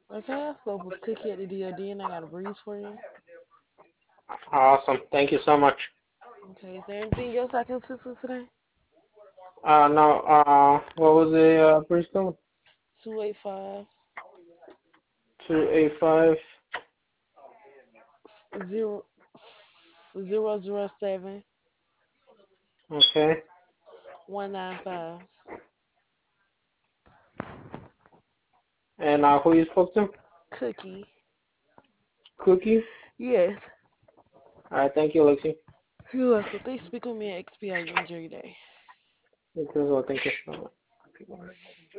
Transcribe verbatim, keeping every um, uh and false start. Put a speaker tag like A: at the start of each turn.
A: Okay, I spoke with Cookie at the D O D and I got a breeze for you.
B: Awesome. Thank you so much.
A: Okay, is there anything else I can assist with today?
B: Uh, no, uh, what was the uh, first code?
A: two eight five
B: Two eight five.
A: zero zero zero seven
B: Okay.
A: one nine five.
B: And uh, who you spoke to?
A: Cookie.
B: Cookie.
A: Yes.
B: All right. Thank you, Lexi.
A: You're welcome. Thanks for speaking with me at X P I. You enjoy your day.
B: You too as well. Thank you. Bye-bye.